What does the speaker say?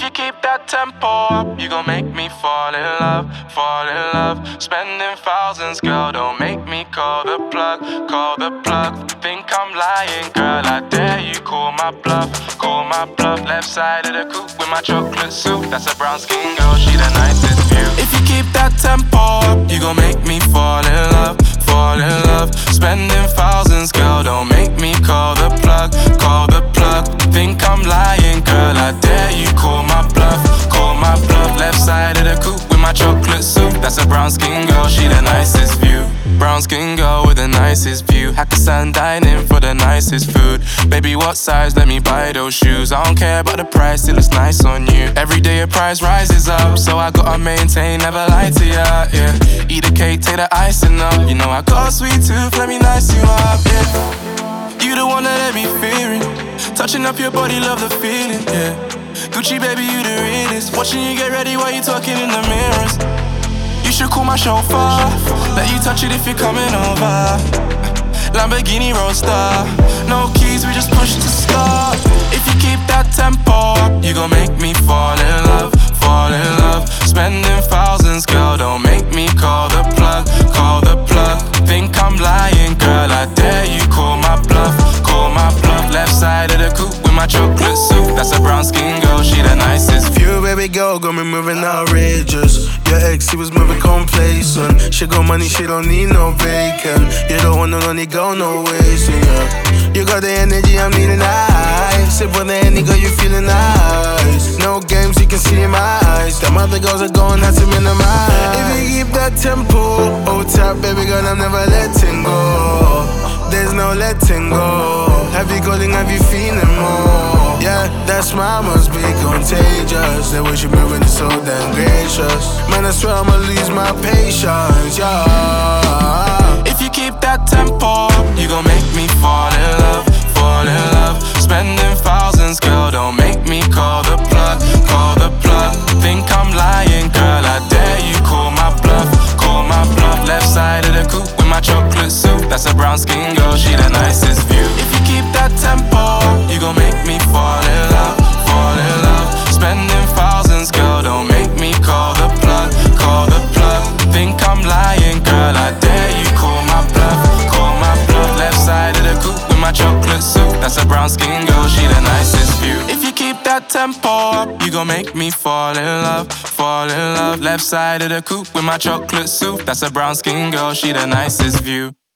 you keep that tempo up, you gon' make me fall in love, fall in love. Spending thousands, girl, don't make me call the plug, call the plug. Think I'm lying, girl, I dare you call my bluff, call my bluff. Left side of the coupe with my chocolate soup, that's a brown skin girl, she the nicest view. If you keep that tempo up, you gon' make me fall in love, fall in love. Spending thousands, girl, don't make me call the plug, call the plug. Think I'm lying, girl, I dare you call my bluff, call my bluff. Left side of the coupe with my chocolate soup, that's a brown skin girl, she the nicest view. Brown skin girl with the nicest view. Hakkasan dining for the nicest food. Baby, what size? Let me buy those shoes. I don't care about the price, still it's nice on you. Every day your price rises up, so I gotta maintain, never lie to ya, yeah. Eat the cake, take the icing up. You know I got a sweet tooth, let me nice you up, yeah. You the one that let me fearing. Touching up your body, love the feeling, yeah. Gucci baby, you the realest. Watching you get ready while you talking in the mirrors. You should call my chauffeur, let you touch it if you're coming over. Lamborghini Roadster, no keys, we just push to start. If you keep that tempo up, you gon' make me fall in love, fall in love. Spending thousands, girl, don't make me call the plug, call the plug. Think I'm lying, girl, I dare you call my bluff, call my bluff. Left side of the coupe with my chocolate soup, that's a brown skin girl, she the nicest view. Baby girl got me moving outrageous. Your ex, he was moving complacent. She got money, she don't need no bacon. You don't want no only go no wasting, yeah. You got the energy, I'm needing ice. Sip on the Henny, girl, you feeling nice. No games, you can see in my eyes. Them other girls are going, have to minimize. If you keep that tempo, oh tap, baby girl, I'm never letting go. There's no letting go. Have you calling, have you feeling more? Yeah, that smile must be contagious. The way she moving is so damn gracious. Man, I swear I'ma lose my patience, yeah. If you keep that tempo, you gon' make me fall in love, fall in love. Spending thousands, girl, don't make me call the plug, call the plug. Think I'm lying, girl, I dare you call my bluff, call my bluff. Left side of the coupe with my chocolate soup, that's a brown skin girl, she the nicest view. If you keep that tempo, you gon' make me fall in love, fall in love. Spending thousands, girl, don't make me call the plug, call the plug. Think I'm lying, girl, I dare you call my bluff, call my bluff. Left side of the coupe with my chocolate soup, that's a brown skin girl, she the nicest view. If you keep that tempo up, you gon' make me fall in love, fall in love. Left side of the coupe with my chocolate soup, that's a brown skin girl, she the nicest view.